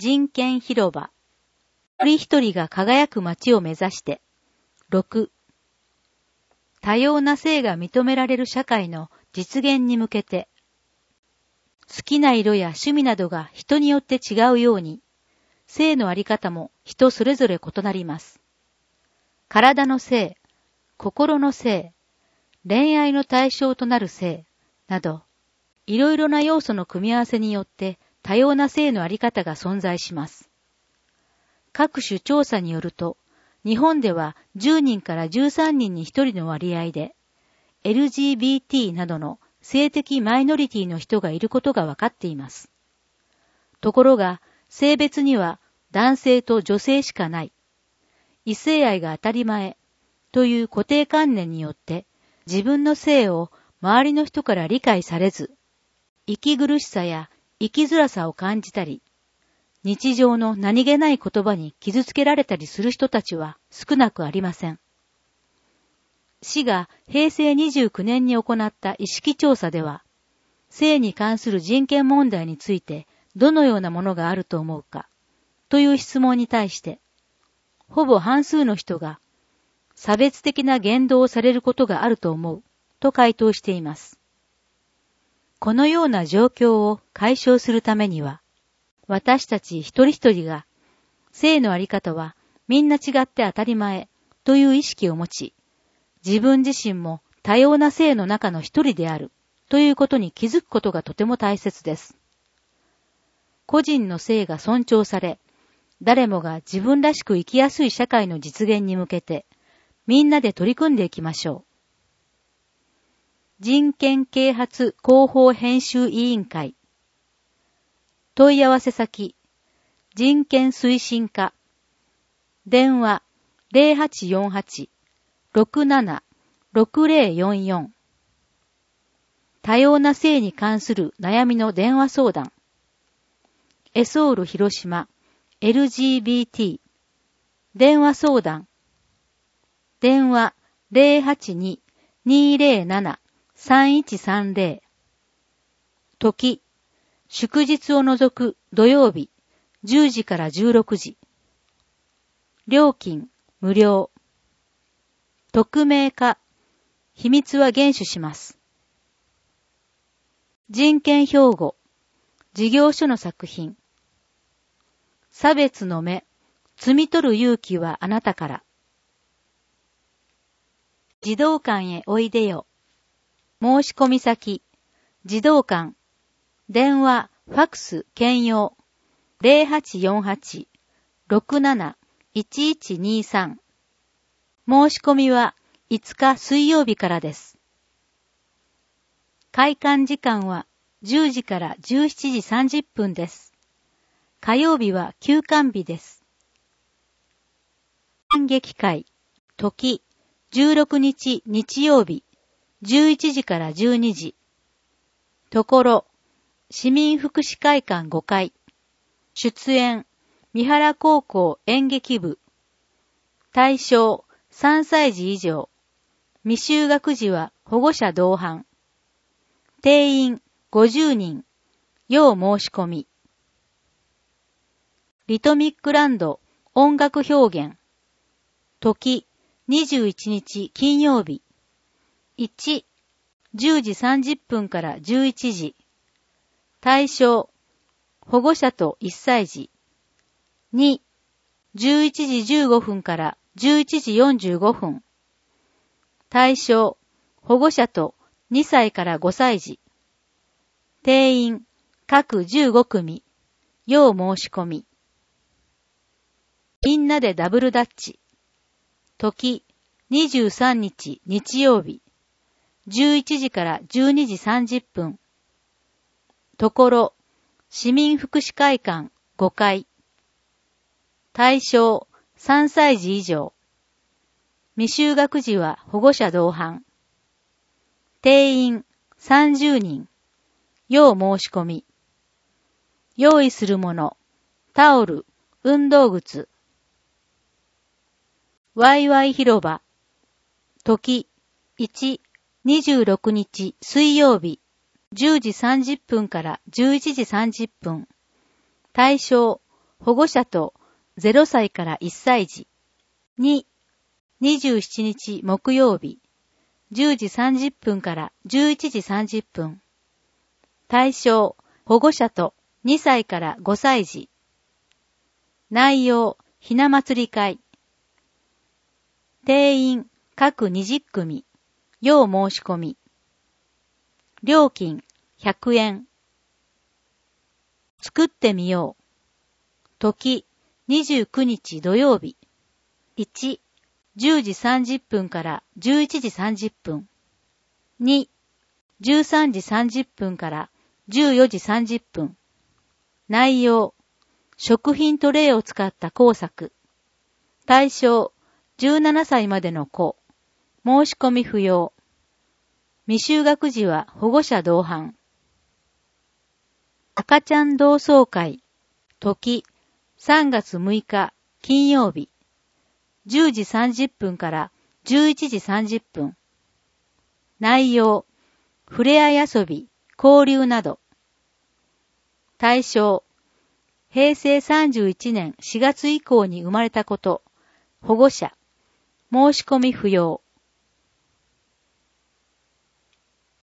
人権広場。一人一人が輝く街を目指して。6、多様な性が認められる社会の実現に向けて。好きな色や趣味などが人によって違うように、性のあり方も人それぞれ異なります。体の性、心の性、恋愛の対象となる性など、いろいろな要素の組み合わせによって多様な性のあり方が存在します。各種調査によると、日本では10人から13人に1人の割合で、LGBT などの性的マイノリティの人がいることが分かっています。ところが、性別には男性と女性しかない、異性愛が当たり前という固定観念によって、自分の性を周りの人から理解されず、息苦しさや生きづらさを感じたり、日常の何気ない言葉に傷つけられたりする人たちは少なくありません。市が平成29年に行った意識調査では、性に関する人権問題についてどのようなものがあると思うかという質問に対して、ほぼ半数の人が差別的な言動をされることがあると思うと回答しています。このような状況を解消するためには、私たち一人一人が性のあり方はみんな違って当たり前という意識を持ち、自分自身も多様な性の中の一人であるということに気づくことがとても大切です。個人の性が尊重され、誰もが自分らしく生きやすい社会の実現に向けて、みんなで取り組んでいきましょう。人権啓発広報編集委員会。問い合わせ先、人権推進課。電話 0848-67-6044。多様な性に関する悩みの電話相談。エソール広島 LGBT 電話相談。電話 082-207-3130。時、祝日を除く土曜日10時から16時。料金無料。匿名化、秘密は厳守します。人権標語、事業所の作品。差別の目、摘み取る勇気はあなたから。児童館へおいでよ。申し込み先、児童館。電話、ファクス、兼用。0848-67-1123。申し込みは5日水曜日からです。開館時間は10時から17時30分です。火曜日は休館日です。演劇会、時、16日日曜日、11時から12時。ところ、市民福祉会館5階。出演、三原高校演劇部。対象、3歳児以上。未就学児は保護者同伴。定員50人。要申し込み。リトミックランド音楽表現。時、21日金曜日。1、10時30分から11時。対象、保護者と1歳児。2、11時15分から11時45分。対象、保護者と2歳から5歳児。定員、各15組。要申し込み。みんなでダブルダッチ。時、23日日曜日。11時から12時30分。ところ、市民福祉会館5階。対象、3歳児以上。未就学児は保護者同伴。定員、30人。要申し込み。用意するもの、タオル、運動靴。ワイワイ広場。時、1、26日水曜日。10時30分から11時30分。対象、 保護者と0歳から1歳児。2、27日木曜日、10時30分から11時30分。対象、保護者と2歳から5歳児。内容、ひな祭り会。定員、各20組。要申し込み。料金、100円。作ってみよう。時、29日土曜日。1、10時30分から11時30分。2、13時30分から14時30分。内容、食品トレイを使った工作。対象、17歳までの子。申し込み不要。未就学児は保護者同伴。赤ちゃん同窓会。時、3月6日金曜日。10時30分から11時30分。内容、ふれあい遊び、交流など。対象、平成31年4月以降に生まれたこと。保護者。申し込み不要。